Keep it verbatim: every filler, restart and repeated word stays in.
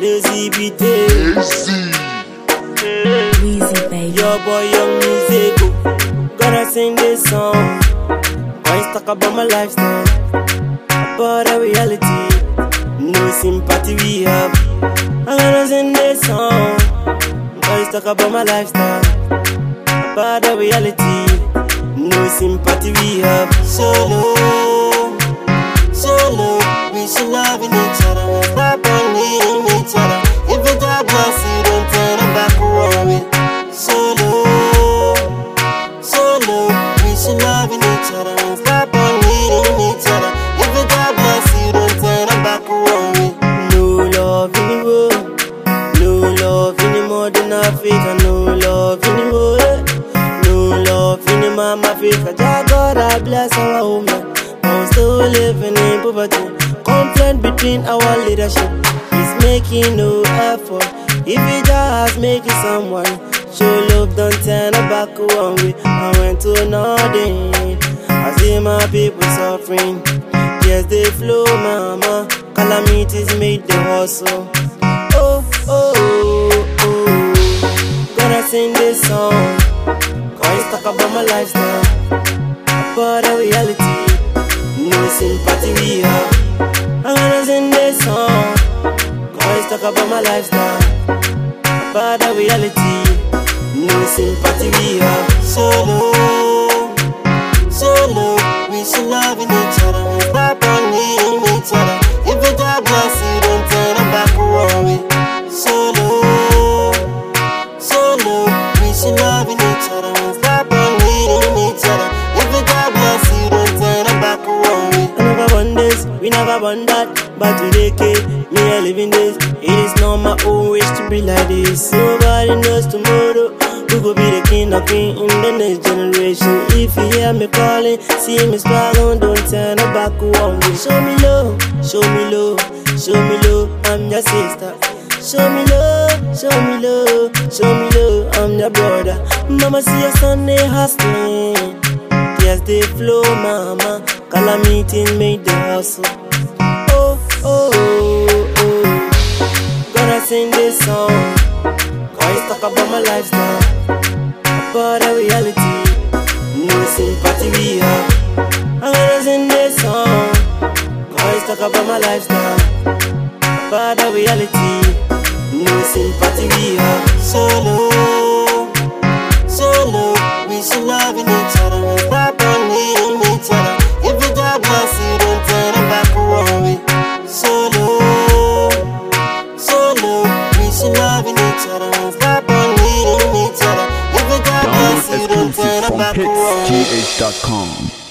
Lazy beat. Weezy baby. Your boy Young Music. Gotta sing this song. Boys talk about my lifestyle, about the reality. No sympathy we have. I'm gonna sing this song. Boys talk about my lifestyle, about the reality. No sympathy we have. Solo, solo, we should love in each other and stop on each other. If you talk mercy, don't turn it back away. Solo, solo, we should love in each other and stop on each other. If you talk mercy, don't turn it back away. No love in the world, no love in the modern Africa, no love in the world. No love in the mama Africa. Jah God I bless our home, but we're still living in poverty. Conflict between our leadership is making no effort. If you just make it someone, show love, don't turn it back one way. I went to another. I see my people suffering. Yes, they flow, mama. Calamities made the hustle. Oh, oh, oh, oh. Gotta sing this song. Boys talk about my lifestyle, about the reality. No sympathy we have. I'm gonna sing this song. Boys talk about my lifestyle, about the reality. No sympathy we have. Solo, solo, we should love in each other and stop on each other. If you talk mercy, don't turn it back away. Solo, solo, we should love in each other and stop on each other. If you talk mercy, don't turn it back away. I never won this, we never won that, but today, kid, me I living this. It is not my own wish to be like this. Nobody knows tomorrow who will be the king or queen in the next generation. If you hear me calling, see me smiling, don't turn it back one way. Show me love, show me love, show me love, I'm your sister. Show me love, show me love, show me love, I'm your brother. Mama see your son they hustling. Yes, they flow, mama. Calamity made the hustle. Oh, oh, oh, oh. Gotta sing this song. Boys talk about my lifestyle, about the reality. No sympathy we have. I'm gonna sing this song. Boys talk about my lifestyle, about the reality. No sympathy we have. Solo, solo, we should love in each other and stop on each other. If you talk mercy, don't turn it back away. Solo, solo, we should love in each other and stop on each other. If you talk mercy, don't turn it back away. Download exclusive from hits G H dot com.